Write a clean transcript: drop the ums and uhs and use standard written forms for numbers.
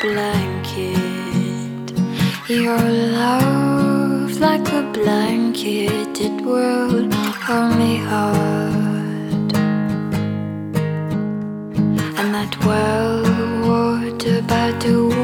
blanket. Your love like a blanket, it will hold me hard. And that well water by the